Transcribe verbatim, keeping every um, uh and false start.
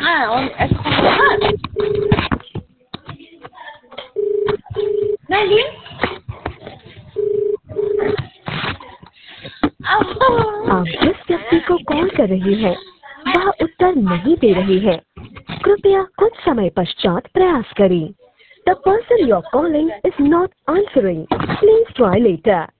हाँ और ऐसा हाँ नहीं आप जिस व्यक्ति को कॉल कर रही हैं वह उत्तर नहीं दे रही है। कृपया कुछ समय पश्चात प्रयास करें। The person you're calling is not answering. Please try later.